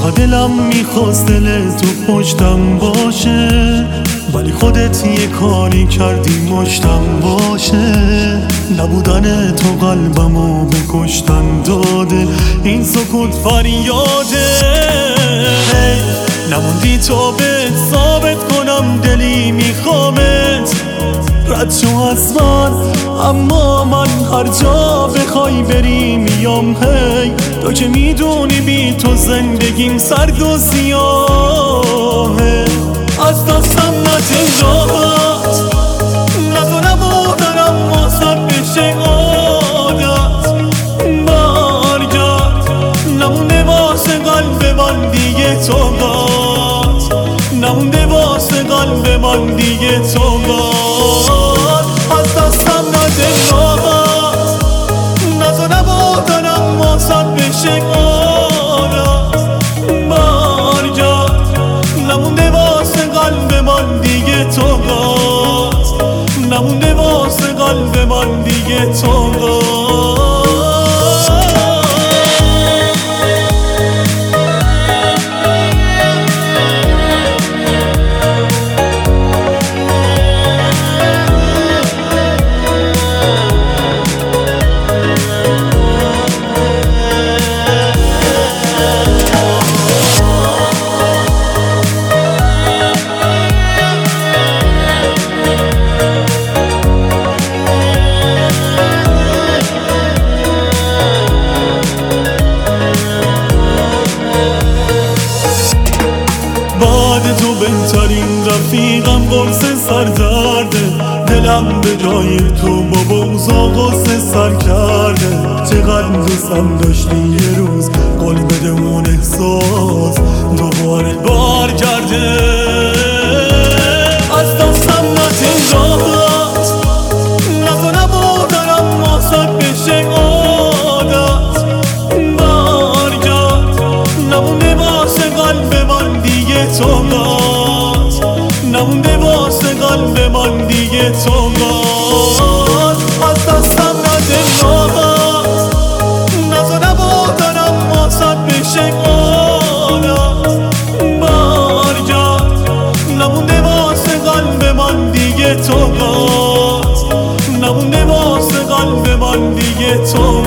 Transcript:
دلم میخواست دل تو پشتم باشه، ولی خودت یه کاری کردی مشتم باشه. نبودن تو قلبمو به کشتن داده، این سکوت فریاده. نموندی تا بهت ثابت کنم دلی میخوامت، رد شو از من، اما من هر جا بخوای بری میام. هی تو که میدونی بی تو زندگیم سرد و سیاهه. از دستم نده راحت، نزو نبودنم واسد بشه عادت. برگرد، نمونده واسه قلب من دیگه طاقت، نمونده واسه قلب من دیگه طاقت. از دستم نده راحت، نزو نبودنم واسد بشه عادت. برگرد، نمونده واسه قلب من دیگه طاقت، نمونده واسه قلب من دیگه طاقت. بعد تو بهترین رفیقم قرص سردرده، دلم به جای تو با بغضا غصه سر کرده. چقدر دوستم داشتی یه روز قول بده اون احساس دوباره بار کرده. از دستم نده راحت، نزو نبودنم واسد بشه عادت. برگرد، نمونده واسه قلب من دیگه طاقت، نمونده واسه قلب من دیگه طاقت. از دستم نده راحت، نزو نبودنم واسد بشه عادت. برگرد، نمونده واسه قلب من دیگه طاقت، نمونده واسه قلب من دیگه طاقت.